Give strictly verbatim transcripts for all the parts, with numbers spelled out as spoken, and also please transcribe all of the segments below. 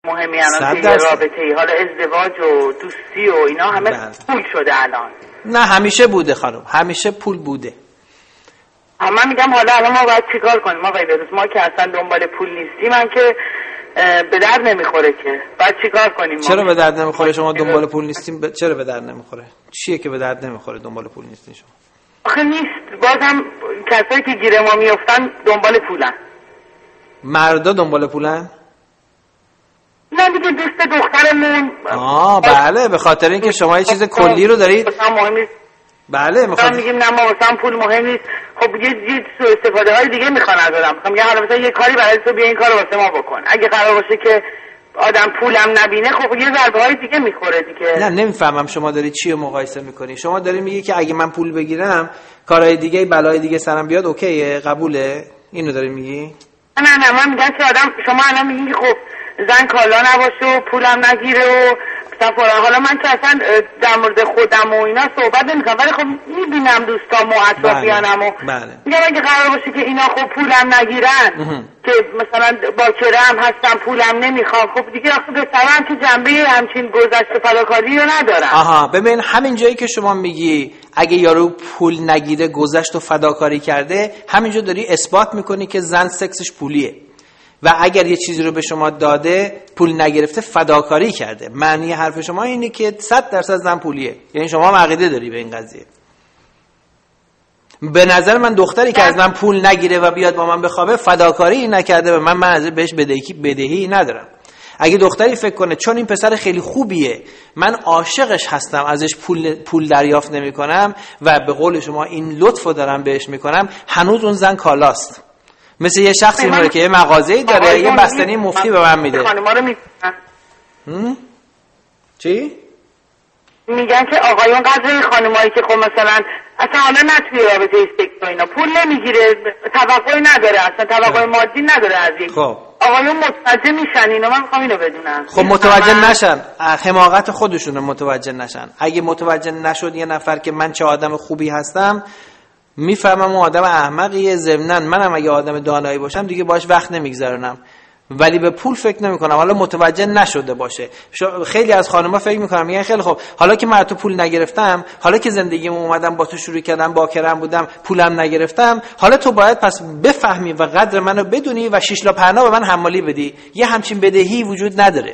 مهمی الان که رابطه ای، حالا ازدواج و دوستی و اینا همه بله. پول شده الان. نه همیشه بوده خانم، همیشه پول بوده. من میگم حالا الان ما باید چیکار کنیم؟ ما باید ما که اصلا دنبال پول نیستیم، من که به درد نمیخوره که بعد چیکار کنیم؟ چرا به درد نمیخوره شما دنبال پول نیستیم؟ ب... چرا به درد نمیخوره؟ چیه که به درد نمیخوره دنبال پول نیستین شما؟ آخه نیست، بازم کسایی که گیر ما میافتن دنبال پولن. مردا دنبال پولن؟ نه دیگه دوست دخترمون. آه بله، به خاطر اینکه شما یه چیز کلی رو دارید. مهم نیست. بله میخوام میگیم نه ما واسه پول مهم نیست. خب یه یه سوء استفاده های دیگه میخوان ازم. میگم میگه حالا مثلا یه کاری برای تو بیا این کارو واسه ما بکن. اگه قرار باشه که آدم پولم نبینه خب یه ضربه های دیگه میخوره دیگه. نه نمیفهمم شما داری چی رو مقایسه میکنی. شما داری میگی که اگه من پول بگیرم کارهای دیگه بلای دیگه سرم بیاد اوکیه، قبوله؟ اینو داری میگی؟ نه نه من میگم که آدم شما الان میگی خب زن کالا نباشه و پولم نگیره و مثلا حالا من که اصلا در مورد خودم و اینا صحبت نمیکنم، ولی خب میبینم دوستام و اطرافیانم و میگم اگه قرار باشه که اینا خب پولم نگیرن اه. که مثلا باکره هم هستم پولم نمیخوام، خب دیگه آخه به سرم که جنبه همچین گذشته فداکاری رو ندارم. آها ببین همین جایی که شما میگی اگه یارو پول نگیره گذشت و فداکاری کرده، همینجا داری اثبات میکنی که زن سکسش پولیه و اگر یه چیزی رو به شما داده پول نگرفته فداکاری کرده. معنی حرف شما اینه که صد درصد زن پولیه، یعنی شما هم عقیده داری به این قضیه. به نظر من دختری که از من پول نگیره و بیاد با من بخوابه فداکاری نکرده و من من از بهش بدهی بدهی ندارم. اگه دختری فکر کنه چون این پسر خیلی خوبیه من عاشقش هستم ازش پول پول دریافت نمی‌کنم و به قول شما این لطفو دارم بهش میکنم، هنوز اون زن کالاست. مثل یه شخصی میمونه که یه مغازه‌ای داره یه بستنی مفتی به من میده. خانم‌ها رو میگن چی؟ میگن که آقایون قدر خانمایی که خب مثلا اصلا حالا نه توی رابطه سکس و اینا پول نمیگیره، توقعی نداره، اصلا توقع مادی نداره از این. خب آقایون متوجه میشن اینو، من میخوام اینو بدونم. خب متوجه نشن، حماقت خودشونه متوجه نشن. اگه متوجه نشد یه نفر که من چه آدم خوبی هستم، میفهمم اون آدم احمقیه. ضمناً منم اگه آدم دانایی باشم دیگه باش وقت نمیگذرونم، ولی به پول فکر نمیکنم حالا متوجه نشده باشه. خیلی از خانم‌ها فکر میکنن میگن خیلی خب حالا که من تو پول نگرفتم، حالا که زندگیمو اومدم با تو شروع کردم، باکرم بودم، پولم نگرفتم، حالا تو باید پس بفهمی و قدر منو بدونی و شش لا پهنا به من حمالی بدی. یه همچین بدهی وجود نداره.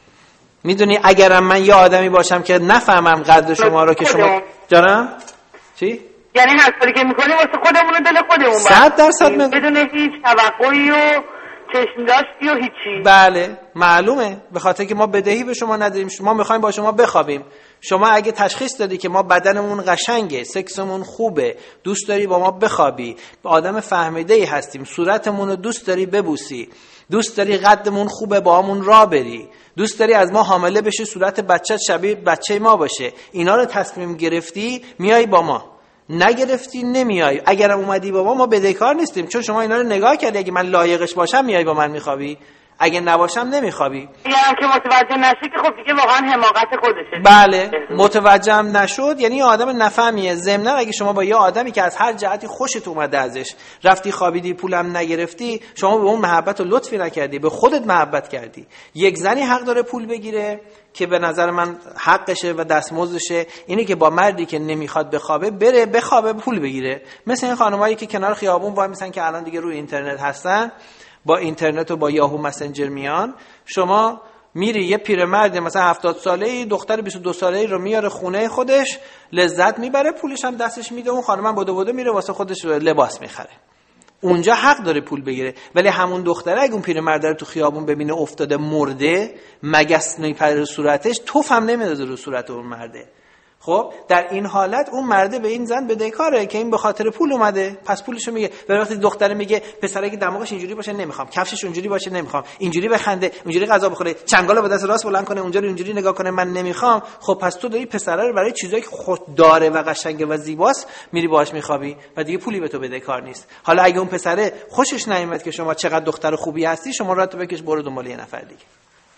میدونی اگرم من یه آدمی باشم که نفهمم قدر شما رو که شما جانم چی؟ یعنی هر کاری که میکنیم واسه خودمون و دل خودمون صد درصد من... بدون هیچ توقعی و چشم داشتی و هیچی. بله معلومه، به خاطر که ما بدهی به شما نداریم، شما میخوایم با شما بخوابیم. شما اگه تشخیص دادی که ما بدنمون قشنگه، سکسمون خوبه، دوست داری با ما بخوابی، آدم فهمیده‌ای هستیم، صورتمون رو دوست داری ببوسی، دوست داری قدمون خوبه با همون راه بری، دوست داری از ما حامله بشی، صورت بچت شبیه بچه ما باشه، اینا رو تصمیم گرفتی میای با ما، نگرفتی نمیای. اگرم اومدی با ما ما بدهکار نیستیم، چون شما اینا رو نگاه کردی. اگه من لایقش باشم میای با من میخوابی، اگه نباشم نمیخوابی. یعنی که متوجه نشی که خب دیگه واقعا حماقت خودشه. بله متوجه هم نشد یعنی آدم نفهمیه. ضمن اگه شما با یه آدمی که از هر جهتی خوشت اومده ازش رفتی خوابیدی، پولم نگرفتی، شما به اون محبت و لطفی نکردی، به خودت محبت کردی. یک زنی حق داره پول بگیره که به نظر من حقشه و دستمزدشه، اینه که با مردی که نمیخواد بخوابه بره بخوابه پول بگیره. مثل این خانمایی که کنار خیابون وای میسن که الان دیگه روی اینترنت هستن، با اینترنت و با یاهو مسنجر میان. شما میری یه پیرمرد مثلا هفتاد ساله‌ای دختر بیست و دو ساله‌ای رو میاره خونه خودش، لذت میبره، پولش هم دستش میده، اون خانم هم بوده بوده میره واسه خودش لباس میخره. اونجا حق داره پول بگیره. ولی همون دختره اگه اون پیرمرد رو تو خیابون ببینه افتاده مرده، مگس میپره رو صورتش، توف هم نمیندازه رو صورت اون مرده. خب در این حالت اون مرده به این زن بدهکاره که این به خاطر پول اومده، پس پولشو میگه. ولی وقتی دختره میگه پسره که دماغش اینجوری باشه نمیخوام، کفشش اونجوری باشه نمیخوام، اینجوری بخنده، اونجوری غذا بخوره، چنگالو به دست راست بلند کنه، اونجوری اونجوری نگاه کنه، من نمیخوام، خب پس تو داری پسره رو برای چیزایی که خود داره و قشنگه و زیباست میری باهاش میخوابی و دیگه پولی به تو بدهکار نیست. حالا اگه اون پسره خوشش نیومد که شما چقدر دختر خوبی هستی، شما راه بکش برو دنبال یه نفر دیگه.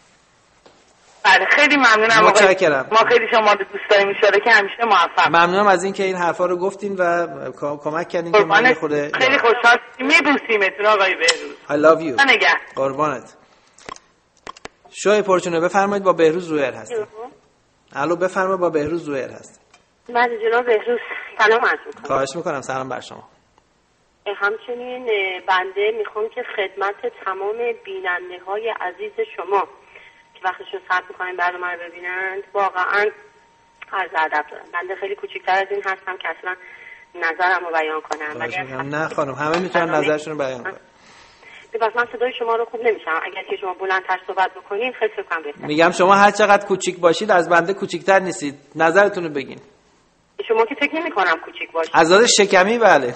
بله خیلی ممنونم. متشکرم. ما خیلی شما رو دوست داریم، ان شاءالله که همیشه موفق. ممنونم از اینکه این حرفا رو گفتین و کمک کردین که من خود خیلی خوشحال میبوسیمتون آقای بهروز. I love you. نگه. قربانت. شوی پرچونه بفرمایید، با بهروز زوئر هستم. الو بفرمایید، با بهروز زوئر هستم. من جناب بهروز سلام عرض می‌کنم. خواهش می‌کنم، سلام بر شما. همچنین بنده میخوام که خدمت تمام بیننده‌های عزیز شما که وقتشون صرف می‌کنن برنامه رو ببینند واقعاً عرض ادب دارم. بنده خیلی کوچیک‌تر از این هستم که اصلا نظرم رو بیان کنم. نه خانم، همه میتونن نظرشون رو بیان کنن. بس من صدای شما رو خوب نمیشم، اگر که شما بلندتر صحبت بکنین خیلی فکر کنم بهتره. میگم شما هر چقدر کوچیک باشید از بنده کوچیک‌تر نیستید، نظرتون رو بگین. شما که فکر نمی‌کنم کوچیک باشید. از لحاظ شکمی بله.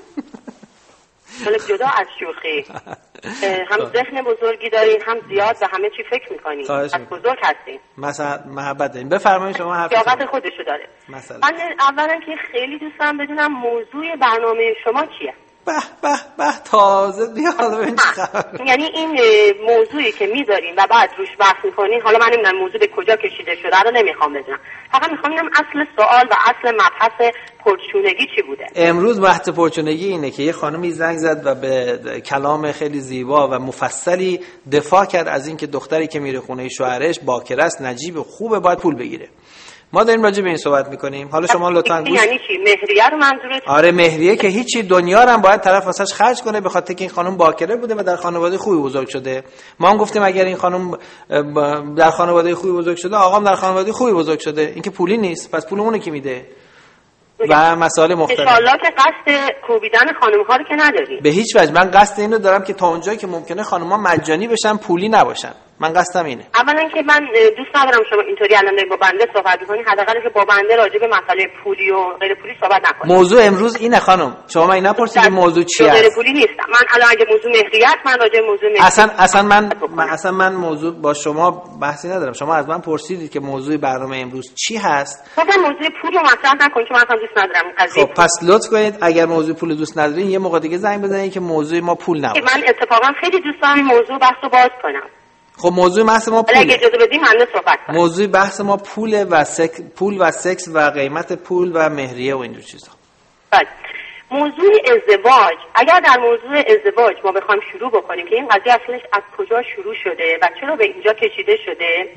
حالا جدا از شوخی هم ذهن بزرگی دارین، هم زیاد و همه چی فکر می‌کنین. از بزرگ هستین. مثلا محبت دارین. بفرمایید شما حرف بزنید. خودشو داره. مثلا من اولا که خیلی دوست دارم بدونم موضوع برنامه شما چیه؟ به به به تازه دیال ببین چقدر. یعنی این موضوعی که میذارین و بعد روش بحث میکنین، حالا من نمیدونم موضوع به کجا کشیده شده رو نمیخوام بدونم، فقط میخوام ببینم اصل سوال و اصل مبحث پرچونگی چی بوده. امروز بحث پرچونگی اینه که یه خانمی زنگ زد و به کلام خیلی زیبا و مفصلی دفاع کرد از اینکه دختری که میره خونه شوهرش باکره است، نجیب خوبه، باید پول بگیره. ما داریم راجع به این صحبت میکنیم. حالا شما لطفاً گوش. یعنی چی؟ مهریه رو منظورت؟ آره مهریه که هیچی، دنیا رو هم باید طرف واسش خرج کنه به خاطر که این خانم باکره بوده و در خانواده خوبی بزرگ شده. ما هم گفتیم اگر این خانم در خانواده خوبی بزرگ شده، آقام در خانواده خوبی بزرگ شده، این که پولی نیست، پس پول اونه کی میده؟ و مسائل مختلف. ان شاءالله که قصد کوبیدن خانم‌ها رو که نداری. به هیچ وجه. من قصد اینو دارم که تا اونجایی که ممکنه خانم‌ها مجانی بشن، پولی نباشن. من قصدم اینه. اولا که من دوست ندارم شما اینطوری الان با بنده صحبت کنید، حداقل که با بنده راجع به مسئله پولی و غیر پولی صحبت نکنید. موضوع امروز اینه خانم. شما من نپرسیدید موضوع چیه؟ غیر پولی نیست. من الان اگه موضوع مهریت، من راجع به موضوع مهریت اصلا اصلا من, من اصلا من موضوع با شما بحثی ندارم. شما از من پرسیدید که موضوع برنامه امروز چی هست؟ مثلا موضوع پول رو مطرح نکنید چون من اصلا دوست ندارم این قضیه. خب پس لطف کنید اگر موضوع پول دوست ندارین یه موقع دیگه زنگ بزنید که موضوع ما پول نباشه. من اتفاقا خیلی دوست دارم این موضوع بحثو باز کنم. خب موضوع بحث ما پوله. اگه اجازه بدیم من صحبت کنم. موضوع بحث ما پول و سک... پول و سکس و قیمت پول و مهریه و اینجور چیزا. بله. موضوع ازدواج، اگر در موضوع ازدواج ما بخوایم شروع بکنیم که این قضیه اصلش از کجا شروع شده و چرا به اینجا کشیده شده،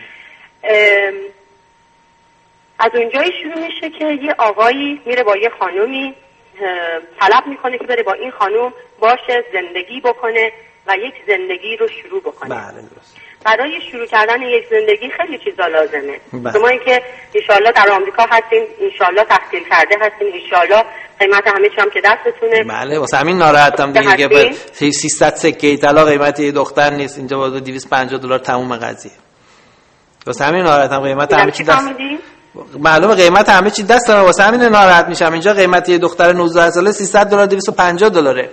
از اونجایی شروع میشه که یه آقایی میره با یه خانومی طلب میکنه که بره با این خانوم باشه زندگی بکنه و یک زندگی رو شروع بکنه. بله درست. برای شروع کردن یک زندگی خیلی چیزا لازمه. شما اینکه انشالله در آمریکا هستین، انشالله تحصیل کرده هستین، انشالله قیمت همه چی هم که دستتونه. بله واسه همین ناراحتم دیگه که به سیصد سکه طلا قیمت یه دختر نیست، اینجا با دویست و پنجاه دلار تموم قضیه. واسه همین ناراحتم، قیمت همه چی دست. معلومه قیمت همه چی دست داره، واسه همین ناراحت میشم. اینجا قیمت یه دختر نوزده ساله سیصد دلار دویست و پنجاه دلاره.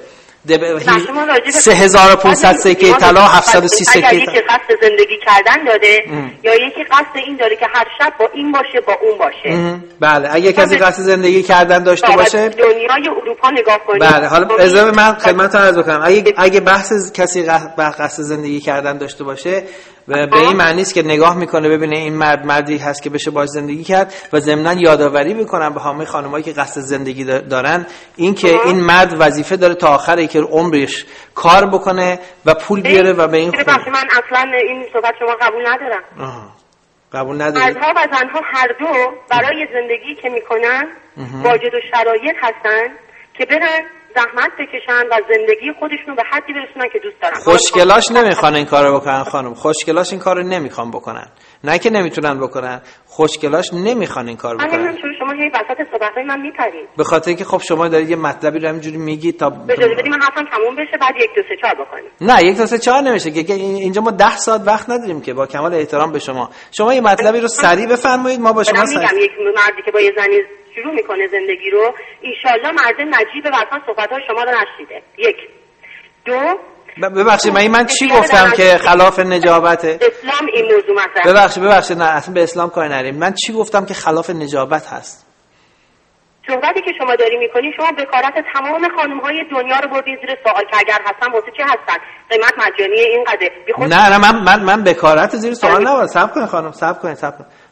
سه هزار و پانصد سکه طلا، هفتصد و سی سکه طلا. اگر یکی قصد زندگی کردن داده ام. یا یکی قصد این داره که هر شب با این باشه با اون باشه ام. بله اگه کسی قصد زندگی کردن داشته باشه، دنیای اروپا نگاه کنید. بله حالا اجازه من خدمتتون عرض بکنم، اگه اگه بحث کسی قصد زندگی کردن داشته باشه و به این معنی است که نگاه میکنه ببینه این مرد مردی هست که بشه باهاش زندگی کرد و ضمن یادآوری میکنم به همه خانمایی که قصد زندگی دارن این که این مرد وظیفه داره تا آخر که عمرش کار بکنه و پول بیاره و به این خونه. من اصلا این صحبت شما قبول ندارم. آها. قبول نداری؟ مردها و زنها هر دو برای زندگی که میکنن واجد و شرایط هستن که برن زحمت بکشن و زندگی خودشونو به حدی برسونن که دوست دارن. خوشگلاش نمیخوان این کارو بکنن خانم، خوشگلاش این کارو نمیخوان بکنن، نه که نمیتونن بکنن، خوشگلاش نمیخوان این کارو بکنن. من چون شما هی وسط صحبتای من میپرید. به خاطر اینکه خب شما دارید یه مطلبی رو همینجوری میگید تا اجازه بدید من حرفم تموم بشه بعد یک دو سه چهار بکنیم. نه یک دو سه چهار نمیشه که اینجا ما ده ساعت وقت نداریم که با کمال احترام به شما. شما یه مطلبی رو سریع بفرمایید ما با شما سریع. من میگم یک مردی که با یه زنی شروع میکنه زندگی رو انشالله مرد نجیب و اصلا صحبت‌های شما رو نشیده. یک دو ببخشید من من چی گفتم که خلاف نجابته؟ اسلام این موضوع مطرح. ببخشید ببخشید نه اصلا به اسلام کاری نداریم. من چی گفتم که خلاف نجابت هست؟ صحبتی که شما داری میکنی شما بکارت تمام خانم‌های دنیا رو بردین زیر سوال که اگر هستن واسه چه هستن؟ قیمت مجانی اینقدر. نه نه من من من بکارت زیر سوال نبردم. صبر کن خانم، صبر کن، صبر کن.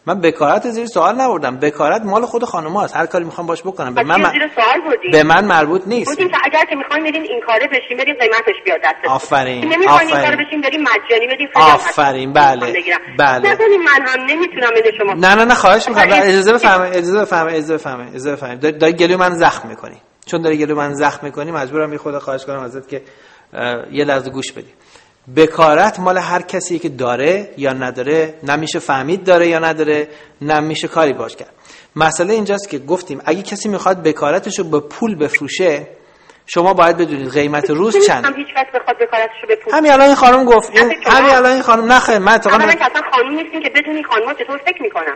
من بکارت زیر سوال نبردم. بکارت مال خود خانوماست، هر کاری میخوام باش بکنم. به من زیر سوال بردیم. به من مربوط نیست. بودیم که اگر که میخوایم بریم این کاره بشیم بریم قیمتش بیاد دستتون. آفرین. نمیخوایم این کاره بشیم بریم مجانی بدیم. آفرین. بله بله. نکنیم من هم نمیتونم بده شما. نه نه نه خواهش میکنم اجازه بفرمایید اجازه بفرمایید اجازه بفرمایید اجازه بفرمایید. داری گلو من زخم میکنی. چون داری گلو من زخم میکنی مجبورم یه خود خواهش کنم ازت که یه لحظه گوش بدی. بکارت مال هر کسی که داره یا نداره، نمیشه فهمید داره یا نداره، نمیشه کاری باش کرد. مسئله اینجاست که گفتیم اگه کسی میخواد بکارتشو به پول بفروشه، شما باید بدونید قیمت روز چند. هم هیچ کس بخواد بکارتشو به پول. همین الان این خانم گفت این همین الان این خانم نخیر من اتفاقا من اصلا خانم نیستین که بدونی خانم‌ها چطور فکر میکنن.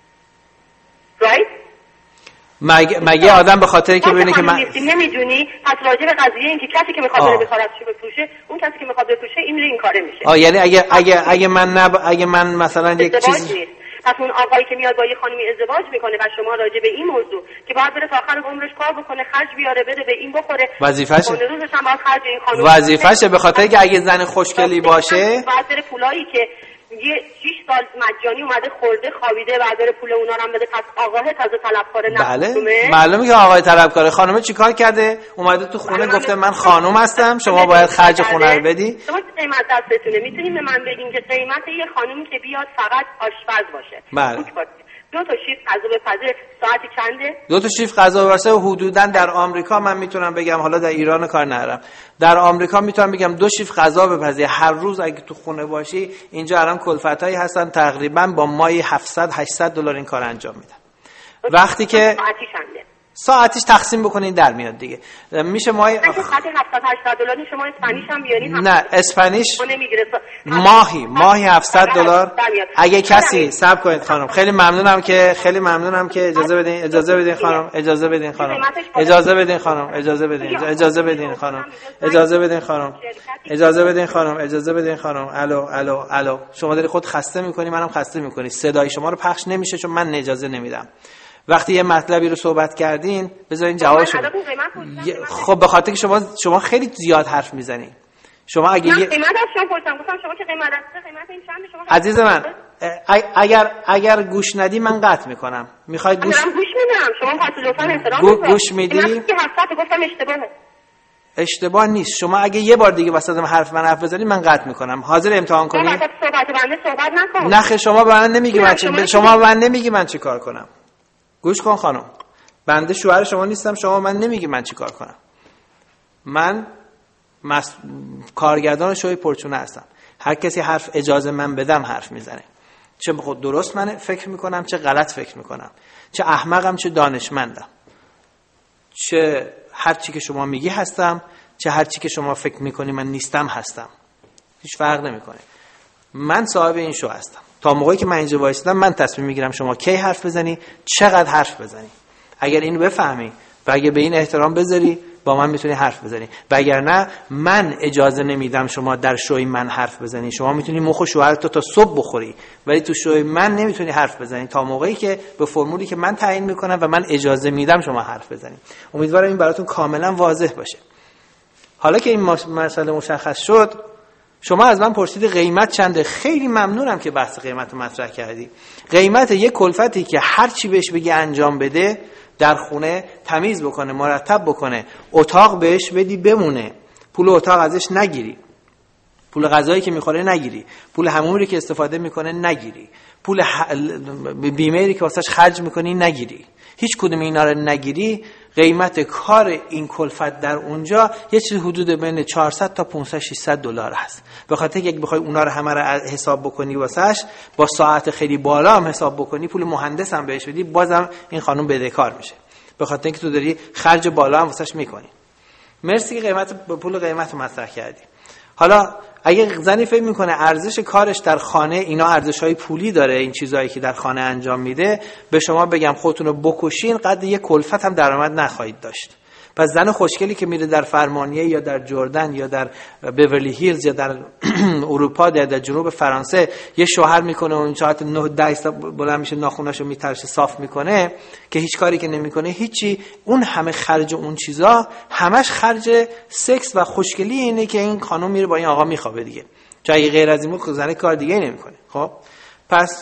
رایت؟ مگه مگه آدم به خاطر که ببینه که من نمیدونی پس راجع به قضیه این که کسی که میخواد بره بکارتشو بفروشه، اون کسی که میخواد بفروشه این میره این کاره میشه. آ یعنی اگه اگه اگه من نب... اگه من مثلا یک چیز پس اون آقایی که میاد با یه خانمی ازدواج میکنه و شما راجع به این موضوع که باید بره تا آخر عمرش کار بکنه، خرج بیاره، بده به این بخوره، وظیفشه. روزش هم باید خرج این خانم وظیفشه به خاطر که اگه زن خوشگلی باشه باید بره پولایی که یه شش سال مجانی اومده خورده خوابیده بعد بره پول اونا رو هم بده. پس آقاه تازه طلبکار نه. بله معلومه که آقای طلبکاره. خانم چیکار کرده؟ اومده تو خونه گفته من خانم هستم، شما باید خرج خونه رو بدی. شما قیمت دستتونه، میتونید به من بگین که قیمت یه خانومی که بیاد فقط آشپز باشه، بله دو تا شیف غذا بپزه ساعتی چنده؟ دو تا شیف غذا بپزه حدوداً در آمریکا من میتونم بگم، حالا در ایران کار ندارم، در آمریکا میتونم بگم دو شیف غذا بپزی هر روز اگه تو خونه باشی. اینجا الان کلفتایی هستن تقریبا با مایی هفتصد هشتصد دلار این کار انجام میدن. وقتی که ساعتی چنده؟ ساعتیش تقسیم بکنین در میاد دیگه. میشه ماهی ساعت هفتصد هشتصد دلار. شما اسپانیش هم بیارین؟ نه اسپانیش ماهی ماهی هفتصد دلار. اگه کسی صبر کنید خانم، خیلی ممنونم که خیلی ممنونم که اجازه بدین اجازه بدین خانم اجازه بدین خانم اجازه بدین خانم اجازه بدین اجازه بدین خانم اجازه بدین خانم اجازه بدین خانم اجازه بدین خانم الو الو الو شما داری خود خسته میکنی، منم خسته میکنی. صدای شما رو پخش نمیشه چون من اجازه نمیدم. وقتی یه مطلبی رو صحبت کردین بذارین جوابشو. خب به خاطر که شما شما خیلی زیاد حرف میزنین. شما اگه من یه قیمت شما پرسیدم گفتم شما که قیمت است قیمت این چنده شما؟ عزیز من اگر اگر گوش ندی من قطع میکنم. میخواید گوش من گوش میدم. شما پس لطفا احترام بذار. گوش میدی؟ من که هفتصد گفتم اشتباهه. اشتباه نیست. شما اگه یه بار دیگه وسط حرف من حرف بزنی من قطع میکنم. حاضر امتحان کنی؟ وسط صحبت بنده صحبت نکن. نه خیر شما به من نمیگی من چه شما به من نمیگی من چی کار کنم. گوش کن خانم، بنده شوهر شما نیستم، شما من نمیگی من چی کار کنم. من مس... کارگردان شوی پرچونه هستم. هر کسی حرف اجازه من بدم حرف میزنه. چه خود درست من فکر میکنم چه غلط فکر میکنم، چه احمقم چه دانشمندم، چه هر چی که شما میگی هستم، چه هر چی که شما فکر میکنی من نیستم هستم. هیچ فرق نمیکنه. من صاحب این شو هستم. تا موقعی که من اینجا وایسادم من تصمیم میگیرم شما کی حرف بزنی، چقدر حرف بزنی. اگر اینو بفهمی و اگر به این احترام بذاری با من میتونی حرف بزنی، و اگر نه من اجازه نمیدم شما در شوی من حرف بزنی. شما میتونی مخ شوهرت تا صبح بخوری ولی تو شوی من نمیتونی حرف بزنی تا موقعی که به فرمولی که من تعیین میکنم و من اجازه میدم شما حرف بزنی. امیدوارم این براتون کاملا واضح باشه. حالا که این مسئله مشخص شد، شما از من پرسیدی قیمت چنده. خیلی ممنونم که بحث قیمت رو مطرح کردی. قیمت یک کلفتی که هر چی بهش بگی انجام بده، در خونه تمیز بکنه، مرتب بکنه، اتاق بهش بدی بمونه، پول اتاق ازش نگیری، پول غذایی که میخوره نگیری، پول حمومی که استفاده میکنه نگیری، پول ح... بیمه‌ای که واسش خرج میکنی نگیری، هیچ کدوم اینا رو نگیری، قیمت کار این کلفت در اونجا یه چیز حدود بین چهارصد تا پانصد ششصد دلار هست. به خاطر که اگه بخوای اونا رو همه رو حساب بکنی واسش با ساعت خیلی بالا هم حساب بکنی، پول مهندس هم بهش بدی، بازم این خانم بدهکار میشه. به خاطر اینکه تو داری خرج بالا هم واسش میکنی. مرسی که قیمت پول قیمت رو مطرح کردی. حالا اگه زنی فکر میکنه ارزش کارش در خانه اینا ارزش‌های پولی داره، این چیزایی که در خانه انجام میده، به شما بگم خودتون رو بکشین، قد یک کلفت هم درآمد نخواهید داشت. پس زن خوشگلی که میره در فرمانیه یا در جردن یا در بیورلی هیلز یا در اروپا یا در جنوب فرانسه یه شوهر میکنه و اون ساعت نه ده بلند میشه ناخوناشو میترشه صاف میکنه که هیچ کاری که نمیکنه هیچی، اون همه خرج اون چیزا همش خرج سکس و خوشگلی اینه که این خانم میره با این آقا میخوابه دیگه. چون اگه غیر از این بود زن کار دیگه نمیکنه. خب پس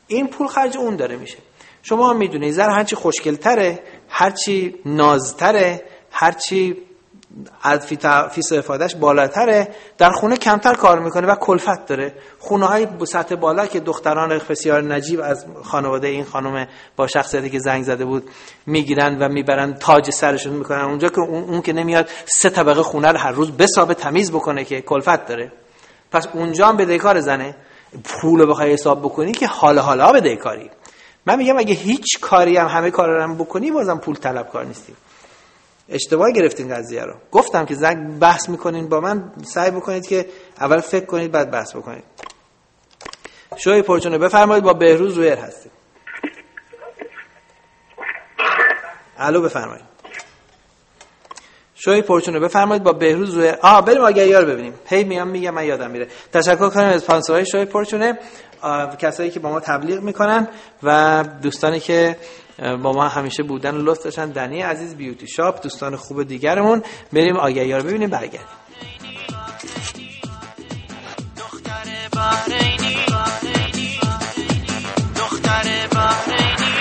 این پول خرج اون داره میشه. شما هم میدونید زن هرچی خوشگل‌تره، هرچی نازتره، هرچی از فیس افادهش بالاتره، در خونه کمتر کار میکنه و کلفت داره. خونه های سطح بالا که دختران بسیار نجیب از خانواده این خانم با شخصیتی که زنگ زده بود میگیرن و میبرن تاج سرشون میکنن، اونجا که اون, اون که نمیاد سه طبقه خونه رو هر روز بسابه تمیز بکنه که کلفت داره. پس اونجا هم بدهکار زنه. پولو بخوای حساب بکنی که حالا حالا بدهکاری. من میگم اگه هیچ کاری هم همه کارا رو هم بکنی بازم پول طلبکار نیستی. اشتباه گرفتین قضیه رو. گفتم که زنگ بحث میکنین با من، سعی بکنید که اول فکر کنید بعد بحث بکنید. شوی پرچونه بفرمایید، با بهروز رویر هستید. الو بفرمایید. شوی پرچونه بفرمایید، با بهروز رویر. آها بریم آگهی‌ها رو ببینیم. هی میام میگم من یادم میره. تشکر کنم از اسپانسرهای شوی پرچونه، کسایی که با ما تبلیغ میکنن و دوستانی که با ما همیشه بودن و لطف داشتن. دنی عزیز، بیوتی شاپ، دوستان خوب دیگرمون. بریم آگهی‌ها رو ببینیم برگردیم. دختر بحرینی دختر بحرینی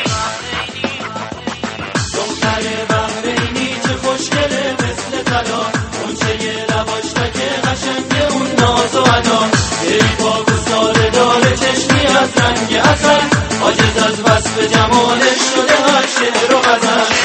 دختر بحرینی چه خوشگله مثل طلا، اون چه یه لباش تکه قشنگه، اون ناز و ادا، ای پاک و ساده داره چشمی از رنگ عسل، عاجز از وصف جمالش شده هر شعر و غزل.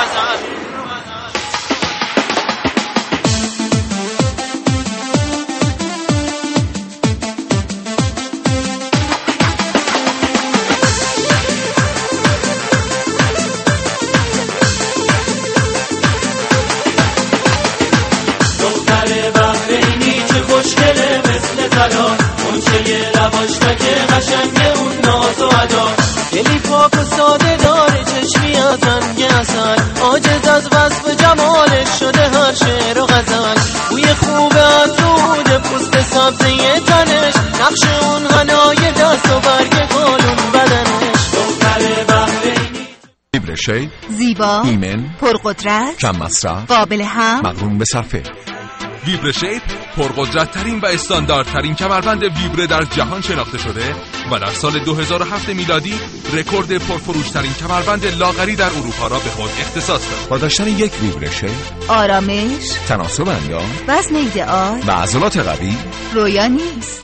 دختر بحرینی چه خوشگله مثل طلا، اون چه یه لباش تکه قشنگه، اون ناز و ادا، دلی پاک و ساده داره چشمی از رنگ عسل، عاجز از وصف جمالش شده هر شعر و غزل، بوی خوب عطرود پوست سبزه تنش، نقش اون حنای دست و برگ گلون بدنش. دختر بحرینی ویبره شیپ، زیبا، ایمن، پرقدرت، کم مصرف، قابل هم، مقرون به صرفه. ویبره شیپ پرقدرت‌ترین و استانداردترین کمربند ویبره در جهان شناخته شده و در سال دو هزار و هفت میلادی رکورد پرفروشترین کمربند لاغری در اروپا را به خود اختصاص داد. با داشتن یک ویبره شیپ، آرامش، تناسب اندام، وزن ایدئال و عضلات قوی رویا نیست.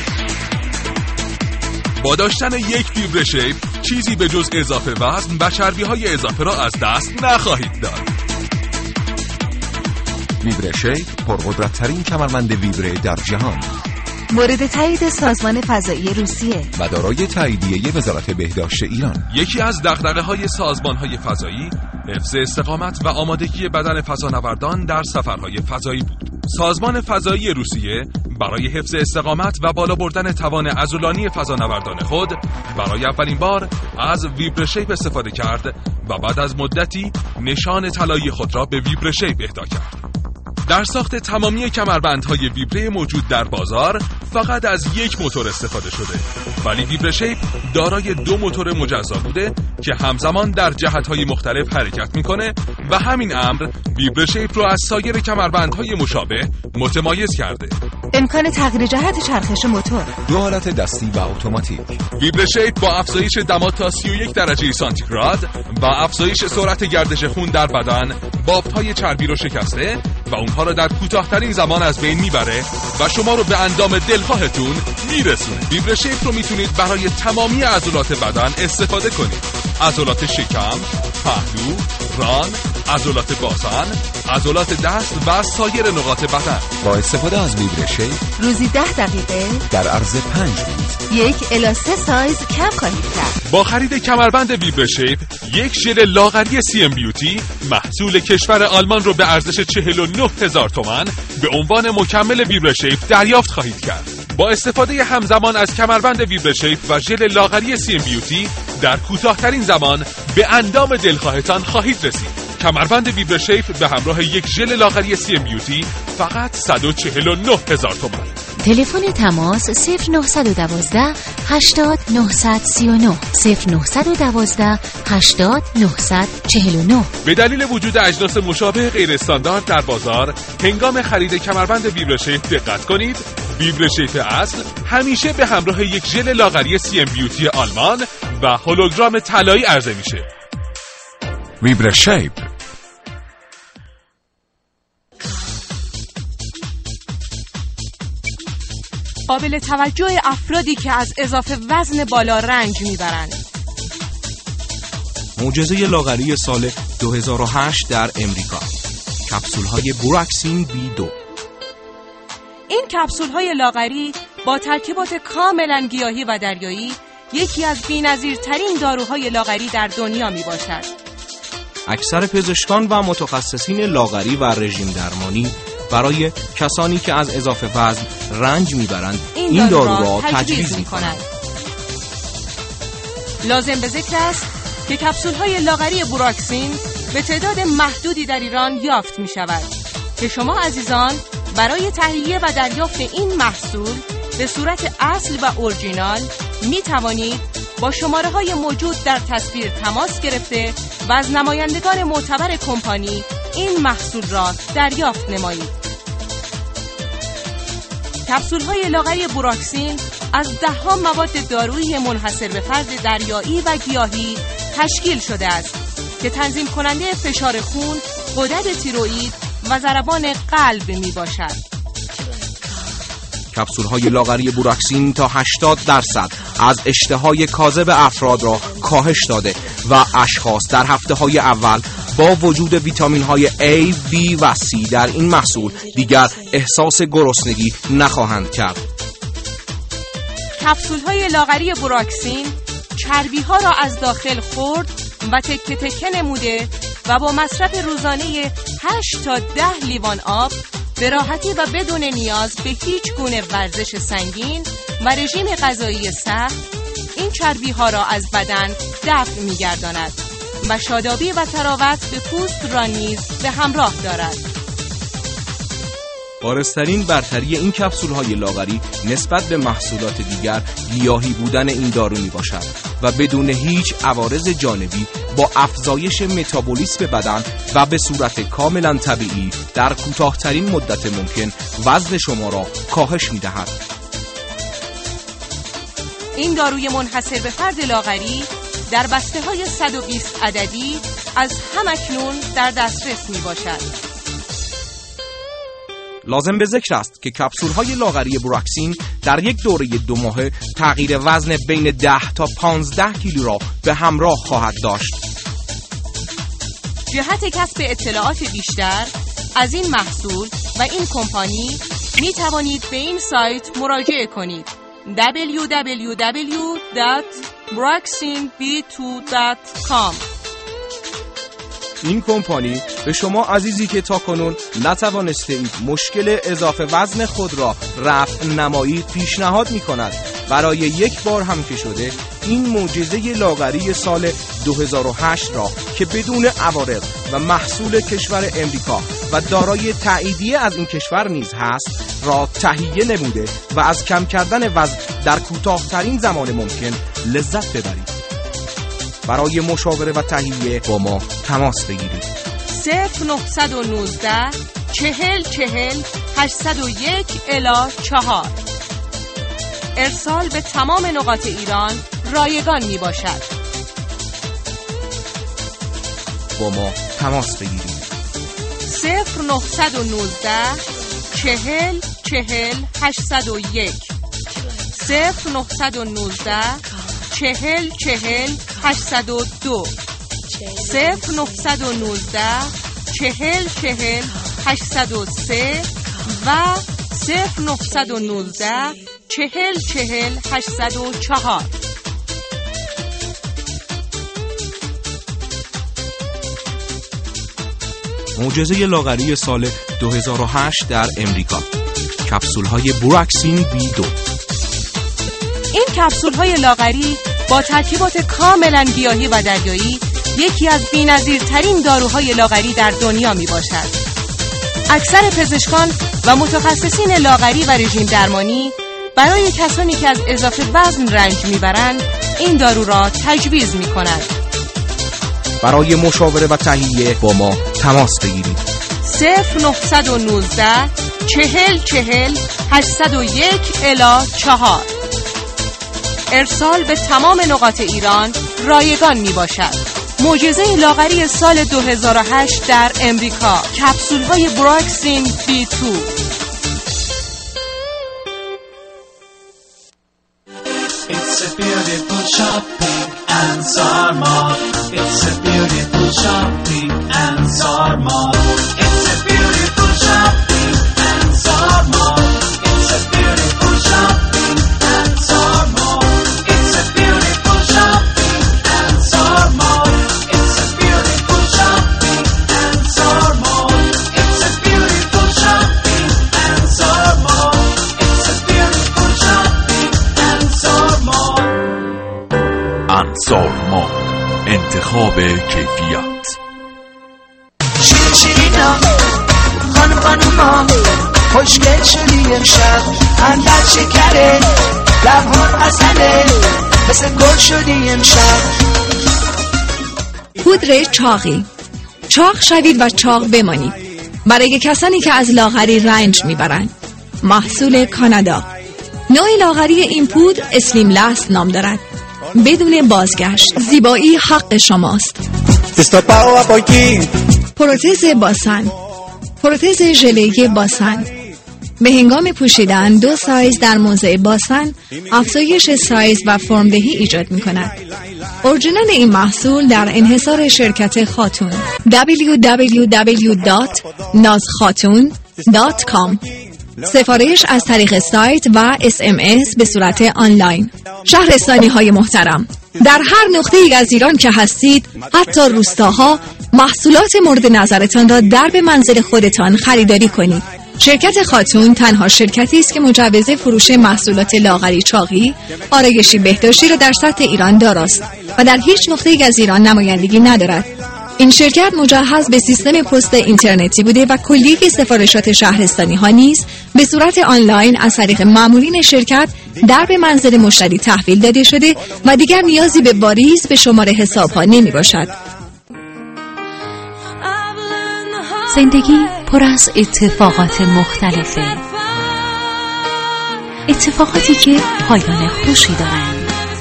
با داشتن یک ویبره شیپ چیزی به جز اضافه وزن و چربی‌های اضافه را از دست نخواهید داد. ویبره شیپ پرقدرت‌ترین کمربند ویبره در جهان، مورد تایید سازمان فضایی روسیه و دارای تاییدیه وزارت بهداشت ایران. یکی از دغدغه‌های سازمان‌های فضایی حفظ استقامت و آمادگی بدن فضانوردان در سفرهای فضایی بود. سازمان فضایی روسیه برای حفظ استقامت و بالا بردن توان عضلانی فضانوردان خود برای اولین بار از ویبره شیپ استفاده کرد و بعد از مدتی نشان طلایی خود را به ویبره شیپ اهدا کرد. در ساخت تمامی کمربندهای ویبره موجود در بازار فقط از یک موتور استفاده شده، ولی ویبره شیپ دارای دو موتور مجزا بوده که همزمان در جهت‌های مختلف حرکت می‌کنه و همین امر ویبره شیپ رو از سایر کمربندهای مشابه متمایز کرده. امکان تغییر جهت چرخش موتور، دو حالت دستی و اتوماتیک. ویبره شیپ با افزایش دما تا سی و یک درجه سانتیگراد و افزایش سرعت گردش خون در بدن بافت‌های چربی رو شکسته و اونها رو در کوتاه‌ترین زمان از بین میبره و شما رو به اندام دلخواهتون میرسونه. ویبره شیپ رو میتونید برای تمامی عضلات بدن استفاده کنید. عضلات شکم، پهلو، ران، عضلات باسن، عضلات دست و سایر نقاط بدن. با استفاده از ویبره شیپ روزی ده دقیقه در عرض پنج روز یک الی سه سایز کم خواهید کرد. با خرید کمربند ویبره شیپ یک ژل لاغری سی ام بیوتی محصول کشور آلمان رو به ارزش چهل و نه هزار تومان به عنوان مکمل ویبره شیپ دریافت خواهید کرد. با استفاده همزمان از کمربند ویبره شیپ و ژل لاغری سی ام بیوتی در کوتاه‌ترین زمان به اندام دلخواهتان خواهید رسید. کمربند ویبره شیپ به همراه یک ژل لاغری سی ام بیوتی فقط صد و چهل و نه هزار تومان. تلفن تماس صفر نه یک دو هشتاد نه سه نه صفر نه یک دو هشتاد نه چهار نه. به دلیل وجود اجناس مشابه غیر استاندارد در بازار، هنگام خرید کمربند ویبره شیپ دقت کنید ویبر شیپ اصل همیشه به همراه یک ژل لاغری سی ام بیوتی آلمان و هولوگرام طلایی عرضه میشه. ویبر شیپ. قابل توجه افرادی که از اضافه وزن بالا رنج میبرند. معجزه لاغری سال دو هزار و هشت در امریکا. کپسول‌های بوراکسین بی دو. این کپسول‌های لاغری با ترکیبات کاملا گیاهی و دریایی یکی از بی‌نظیرترین داروهای لاغری در دنیا میباشد. اکثر پزشکان و متخصصین لاغری و رژیم درمانی برای کسانی که از اضافه وزن رنج میبرند این, این دارو را تجویز میکنند. لازم به ذکر است که کپسول‌های لاغری بوراکسین به تعداد محدودی در ایران یافت میشود که شما عزیزان برای تهیه و دریافت این محصول به صورت اصل و اورجینال می توانید با شماره های موجود در تصویر تماس گرفته و از نمایندگان معتبر کمپانی این محصول را دریافت نمایید. کپسول های لاغری بوراکسین از ده ها مواد دارویی منحصر به فرد دریایی و گیاهی تشکیل شده است که تنظیم کننده فشار خون، غدد تیروئید و ضربان قلب می باشد. کپسول‌های لاغری بوراکسین تا هشتاد درصد از اشتهای کاذب افراد را کاهش داده و اشخاص در هفته‌های اول با وجود ویتامین‌های A، B و C در این محصول دیگر احساس گرسنگی نخواهند کرد. کپسول‌های لاغری بوراکسین چربی‌ها را از داخل خرد و تکه تکه نموده و با مصرف روزانه هشت تا ده لیوان آب به راحتی و بدون نیاز به هیچ گونه ورزش سنگین و رژیم غذایی سخت این چربی ها را از بدن دفع می گرداند و شادابی و تراوت به پوست را نیز به همراه دارد. بارزترین برتری این کپسول های لاغری نسبت به محصولات دیگر گیاهی بودن این دارو می باشد و بدون هیچ عوارض جانبی با افزایش متابولیسم بدن و به صورت کاملا طبیعی در کوتاه‌ترین مدت ممکن وزن شما را کاهش می دهد. این داروی منحصر به فرد لاغری در بسته های صد و بیست عددی از همکنون در دسترس می باشد. لازم به ذکر است که کپسول‌های لاغری بوراکسین در یک دوره دو ماهه تغییر وزن بین ده تا پانزده کیلو را به همراه خواهد داشت. جهت کسب اطلاعات بیشتر از این محصول و این کمپانی می توانید به این سایت مراجعه کنید دبلیو دبلیو دبلیو دات براکسین بی تو دات کام. این کمپانی به شما عزیزی که تاکنون نتوانسته اید مشکل اضافه وزن خود را رفع نمایید پیشنهاد می کند برای یک بار هم که شده این معجزه لاغری سال دو هزار و هشت را که بدون عوارض و محصول کشور امریکا و دارای تاییدیه از این کشور نیز هست را تهیه نموده و از کم کردن وزن در کوتاه‌ترین زمان ممکن لذت ببرید. برای مشاوره و تهیه با ما تماس بگیرید. صفر نهصد و نوزده چهل چهل هشتصد و یک الی چهار. ارسال به تمام نقاط ایران رایگان می باشد. با ما تماس بگیرید. صفر نهصد و نوزده چهل چهل هشتصد و یک. صفر نهصد و نوزده چهل چهل هشتصد و دو. صفر نهصد و نوزده چهل چهل هشتصد و سه و صفر نهصد و نوزده چهل چهل هشتصد و چهار. معجزه لاغری سال دو هزار و هشت در امریکا. کپسول‌های بوراکسین بی دو. این کپسول‌های لاغری با ترکیبات کاملا گیاهی و دریایی یکی از بی‌نظیرترین داروهای لاغری در دنیا می باشد. اکثر پزشکان و متخصصین لاغری و رژیم درمانی برای کسانی که از اضافه وزن رنج میبرند این دارو را تجویز می کنند. برای مشاوره و تهیه با ما تماس بگیرید. صفر نهصد و نوزده چهل چهل هشتصد و یک الی چهار. ارسال به تمام نقاط ایران رایگان می باشد. معجزه لاغری سال دو هزار و هشت در امریکا، کپسول های براکسین بی تو. It's a beautiful shopping and Sarmar. It's a beautiful shopping and Sarmar. It's a beautiful shopping and Sarmar. It's a beautiful shopping and Sarmar. It's a beautiful shopping and Sarmar. It's a beautiful shopping and Sarmar. It's a beautiful shopping and Sarmar. It's a beautiful shopping and Sarmar. انصار مال، انتخاب کیفیت. شیرین شیرینا خانم خانوما خوشگل شدی امشب، اندر شکره لبهات عسله، مثل گل شدی امشب. پودر چاقی. چاق شوید و چاق بمانید. برای کسانی که از لاغری رنج میبرند. محصول کانادا. نوع لاغری این پودر اسلیم لاست نام دارد. بدون بازگشت. زیبایی حق شماست. پروتز باسن. پروتز ژله باسن. به هنگام پوشیدن دو سایز در موضع باسن افزایش سایز و فرمدهی ایجاد می کند. اورجینال این محصول در انحصار شرکت خاتون. دبلیو دبلیو دبلیو دات ناز خاتون دات کام. سفارش از طریق سایت و اس ام اس به صورت آنلاین. شهرستانی های محترم، در هر نقطه ای از ایران که هستید، حتی روستاها، محصولات مورد نظرتان را در به منزل خودتان خریداری کنید. شرکت خاتون تنها شرکتی است که مجوز فروش محصولات لاغری چاقی، آرایشی بهداشتی را در سطح ایران داراست و در هیچ نقطه ای از ایران نمایندگی ندارد. این شرکت مجهز به سیستم پست اینترنتی بوده و کلیه سفارشات شهرستانی ها نیز به صورت آنلاین از طریق مامورین شرکت در به منزل مشتری تحویل داده شده و دیگر نیازی به واریز به شماره حساب ها نمی باشد. زندگی پر از اتفاقات مختلفه، اتفاقاتی که پایان خوشی دارند.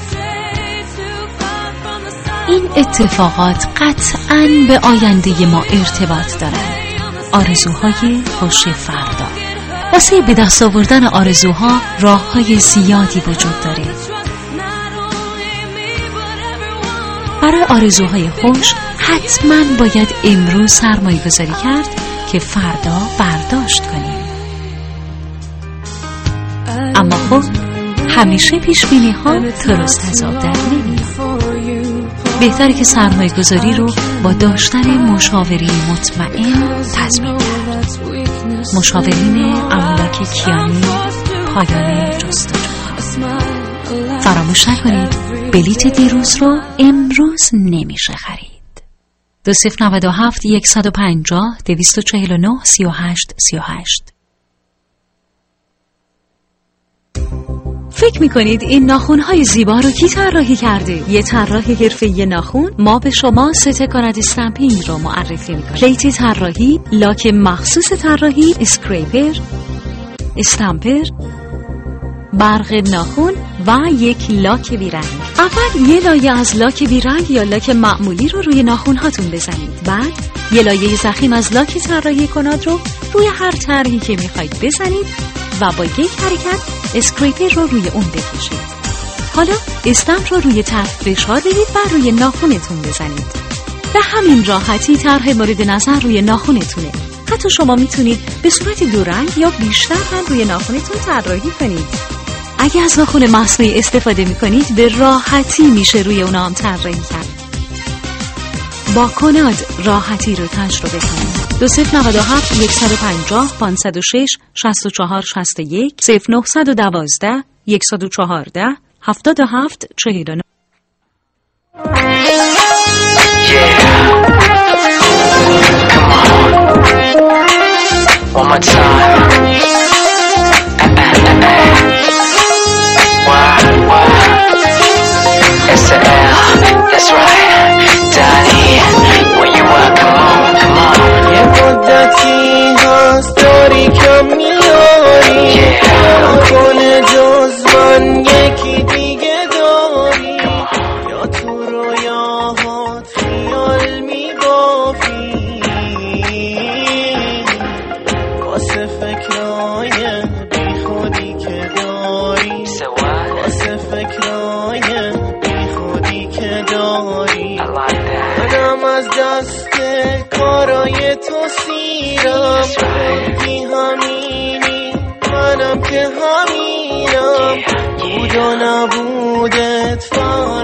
این اتفاقات قطعاً به آینده ما ارتباط دارند. آرزوهای خوش فردا. واسه به دست آوردن آرزوها راههای زیادی وجود داره. برای آرزوهای خوش حتماً باید امروز سرمایه گذاری کرد که فردا برداشت کنیم. اما خب همیشه پیش بینی ها درست حساب در نمیاد. بهتره که سرمایه گذاری رو با داشتن مشاوری مطمئن تضمین کرد. مشاورین املاک کیانی، پایان جستجو. فراموش نکنید بلیت دیروز رو امروز نمیشه خرید. دو صفر نود و هفت صد و پنجاه دویست و چهل و نه سی و هشت سی و هشت. فکر میکنید این ناخن‌های زیبا رو کی طراحی کرده؟ یه طراح حرفه‌ای ناخن؟ ما به شما سه تکانت استمپینگ رو معرفی میکنیم. پلیت طراحی، لاک مخصوص طراحی، اسکریپر، استامپر، برق ناخن و یک لاک بیرنگ. اول یه لایه از لاک بیرنگ یا لاک معمولی رو روی ناخن‌هاتون بزنید. بعد یه لایه ضخیم از لاک طراحی کناد رو روی هر طرحی که میخواید بزنید و با یک حرکت اسکریپر رو روی اون بکشید. حالا استمپ رو روی طرح فشار بدید و روی ناخنتون بزنید. به همین راحتی طرح مورد نظر روی ناخنتونه. حتی شما میتونید به صورت دو رنگ یا بیشتر هم روی ناخنتون طراحی کنید. اگه از ناخن مصنوعی استفاده میکنید به راحتی میشه روی اونها هم طراحی کرد. با کناد راحتی رو تجربه کنید. دو صفر نود و هفت صد و پنجاه پانصد و شش شصت و چهار شصت و یک صفر نهصد و دوازده صد و چهارده هفتاد و هفت چهل و نه. One more time. Wow, wow. S L, that's right. Daddy, where you at? Come on, come on. یه مدتی هاست داری کمی سیرم بودی همینی منم که همینم بود و نبودت فرق